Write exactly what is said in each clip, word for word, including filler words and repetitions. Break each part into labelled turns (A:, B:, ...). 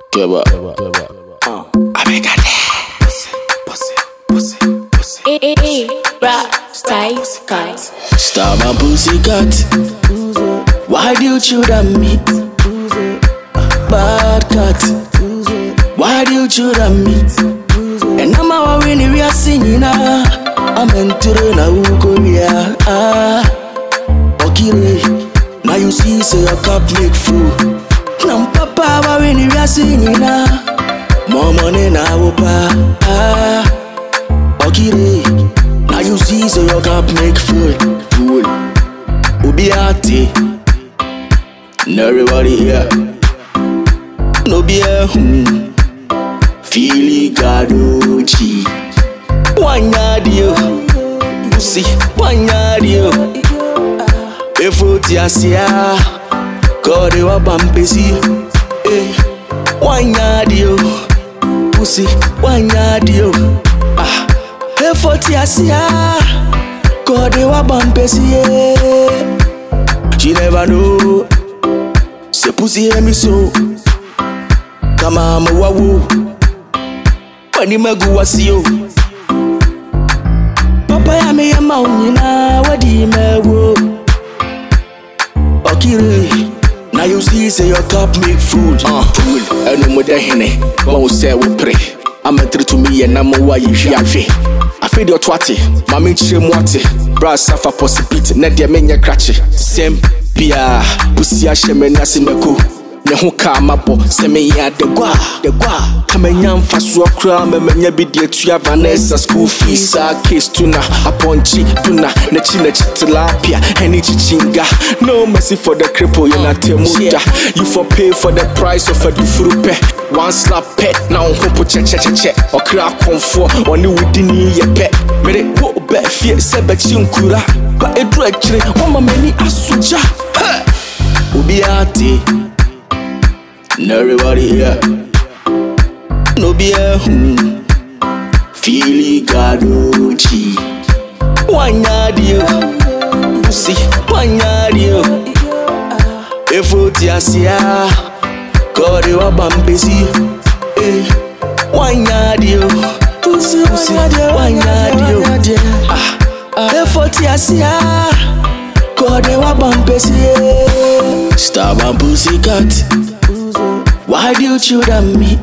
A: Give up. Uh, I make a pussy, pussy, pussy, pussy.
B: Eh, eh, eh, rap, style, cut.
A: Star my pussy cut. Why do you chew on me? Bad cut. Why do you chew on me? And I'm a winning, we are singing. I'm entering a Korea. Ah, okay. Now you see, say your cup make full. Nam papa wa when we are singing na more money na opa ah okay now you see so your cup make full full Obi ati no everybody here no be a hmm Fili gadochi wanya dio see wanya dio efoti asia God, you are bumpy, eh? Wanya dio, pussy, wanya dio. Ah, hey forty asia. God, you are bumpy, eh? She never know. Say pussy, hear me so. Come on, my woo. When you make go see you. Papa, ya me ya maunina, wadi me wo. Okay. Now you see, say your cup make food. Uh, food. And no more than henny. One say we pray. I'm a three to me and I'm a why you share. I feel your twatty. Mammy chim watty. Brass suffer possibility. Net your mania cratchy. Same pia. Pussy a shemen asimeko. Neho kama po. Seme ya de gua. De gua. Kamenyam fasu okra. Memenya bidye tuya Vanessa school fees. A case tuna. A ponchi tuna. Nechi nechi tilapia. Henny chichinga. No mercy for the cripple. You're not temuja. You for pay for the price of a dufurupe. One slap pet. Now hopo che che che che. Okra konfo. Oni within ye pet. Mere wo be fie sebe chinkura. Ba edu ekire. Wama meni asuja. Obi ati. No everybody here. No be a hmm Fili gadochi wanya dio pussy wanya dio efoti asia God you are bumpy eh wanya dio pussy pussy wanya dio ah efoti asia God you are bumpy eh star my pussy cut. Why do you chew on me?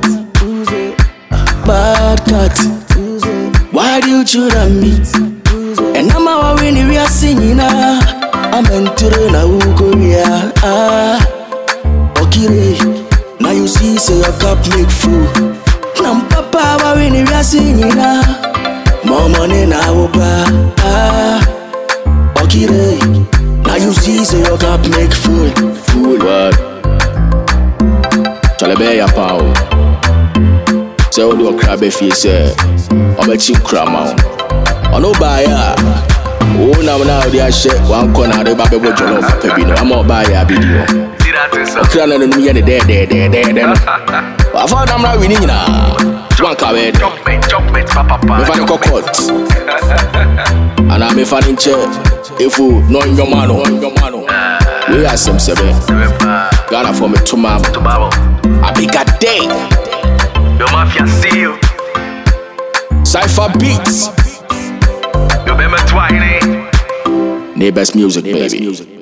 A: Bad cut. Why do you chew on me? And I'm a winning, we are singing. I'm entering a Korea. Ah, okay. Now you see, say your cup make full. Nam papa wa winning, we are singing. More money na opa. Ah, okay. Now you see, say your cup make full. Full what? Chale ya pao. Say what do a crab if you say I'm a cheap crama. I know buy ya. Oh now now they are shit one corner the baby boy jollof pebino. I'm all buy ya video. Okay I don't know you there there there there there. I found I'm not winning now. One card. Me find a cockot. And I'm a fan in chair. If you know your man on your man. We are some seven. Ghana for me tomorrow. A big a day.
C: Your mafia see you.
A: Cypher beats.
C: You better twine.
A: Neighbors music, baby.